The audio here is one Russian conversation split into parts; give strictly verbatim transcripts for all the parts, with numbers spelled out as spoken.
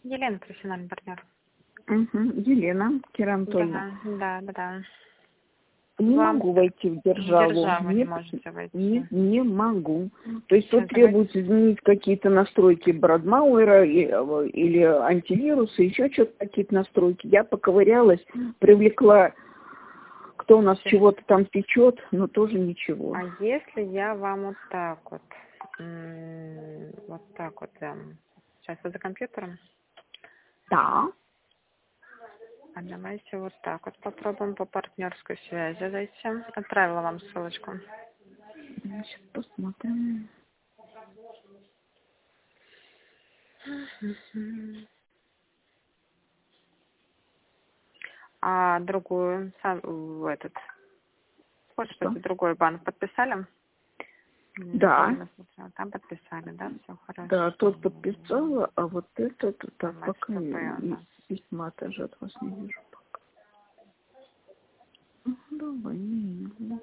Елена, профессиональный партнер. Угу. Елена Кира Анатольевна. Да, да, да, да. Не Вам могу войти в державу. в державу не Нет, можете войти. не, не могу. То есть Сейчас, вот требуется изменить какие-то настройки Брадмауэра и- или антивируса, еще что-то, какие-то настройки. Я поковырялась, привлекла, кто у нас Сейчас. чего-то там течет, но тоже ничего. А если я вам вот так вот, м, вот так вот дам? Сейчас вы за компьютером? Да. А давайте вот так вот попробуем по партнерской связи зайти. Отправила вам ссылочку. Сейчас посмотрим. А другую, сам, в этот, Что? господи, другой банк подписали? Да. Там подписали, да, все хорошо. Да, тот подписала, а вот этот, так, Там пока СПП и, у и нас. письма тоже от вас не вижу пока. Ну, давай, не вижу.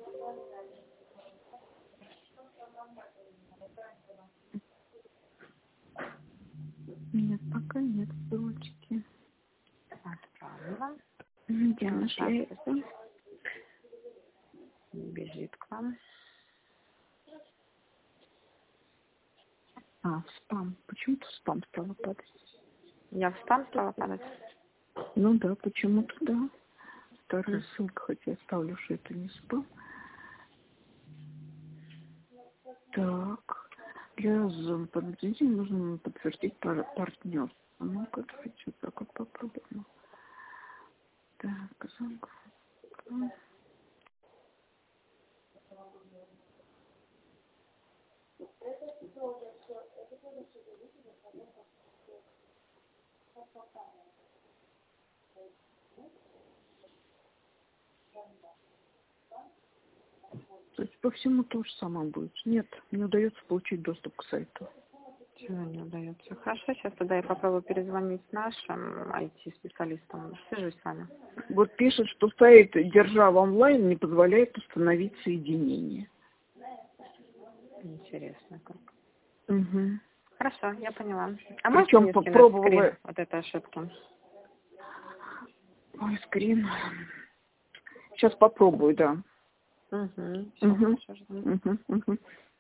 Нет, пока нет ссылочки. Отправила. Где Вот нашли так это? вот. Бежит к вам. А, в спам. Почему-то в спам стало падать. Я в спам стала падать. Ну да, почему-то да. Вторая ссылка, хотя я ставлю, что это не спам. Так. Для Zoom подтверждения нужно подтвердить пар партнер. А ну-ка, давайте вот так вот попробуем. Так, звонок. То есть по всему то же самое будет. Нет, не удается получить доступ к сайту. Чего не удается? Хорошо, сейчас тогда я попробую перезвонить нашим ай ти-специалистам. Свяжусь с вами. Вот пишет, что сайт Держава онлайн не позволяет установить соединение. Интересно как. Угу. Хорошо, я поняла. А можете Причем мне скинуть попробовала... скрин вот этой ошибки? Ой, скрин. Сейчас попробую, да. Угу, все Угу. хорошо, жду. Угу. Угу.